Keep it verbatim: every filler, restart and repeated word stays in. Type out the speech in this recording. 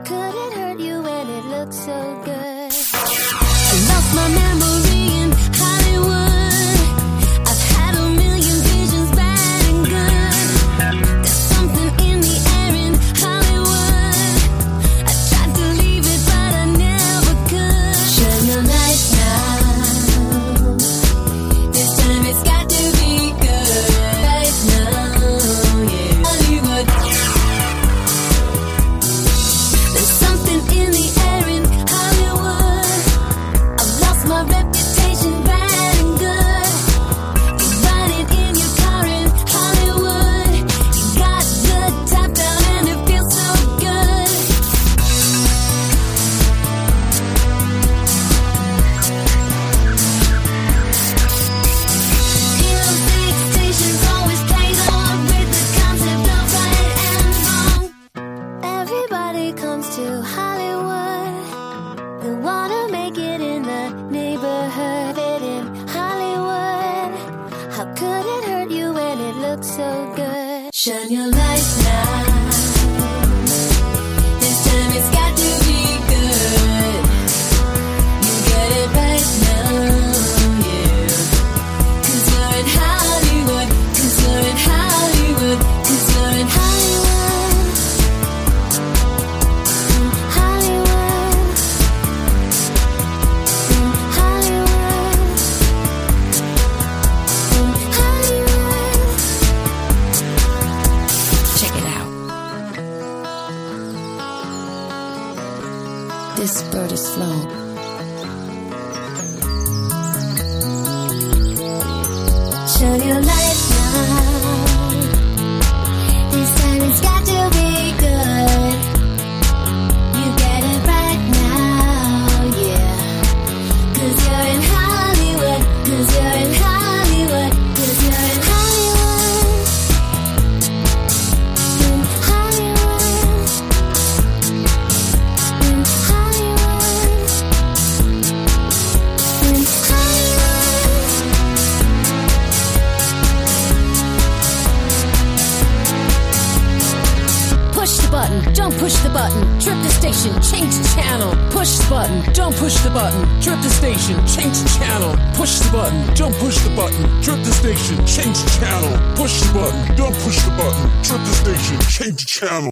could it hurt you when it looked so good? I lost my memory in Hollywood. I've had a million visions, bad and good. There's something in the air in Hollywood. I tried to leave it, but I never could. Shine your light now. This time it's got to be good. Right now, yeah. Hollywood. There's something in the air in Hollywood. I've lost my reputation, bad and good. You ride it in your car in Hollywood. You got the top down and it feels so good. Hero Six stations always plays on with the concept of right and wrong. Everybody comes to Hollywood. They wanna make it in the neighborhood. It in Hollywood. How could it hurt you when it looks so good? Shine your light now. This time it's got to be good. You get it right now, yeah. Cause you're in Hollywood. Cause you're in Hollywood. Cause you're in Hollywood. In Hollywood. In Hollywood. In Hollywood. Check it out. This bird is flown. Shine your light now. This time it's got to be good. You get it right now, yeah. Cause you're in Hollywood. Cause you're in Hollywood. Cause you're in Hollywood. In Hollywood. In Hollywood. In Hollywood. Push the button, don't push the button. Trip the station, change the channel. Push the button, don't push the button. Trip the station, change the channel. Push the button, don't push the button. Trip the station, change the channel. Push the button, don't push the button. Trip the station, change the channel.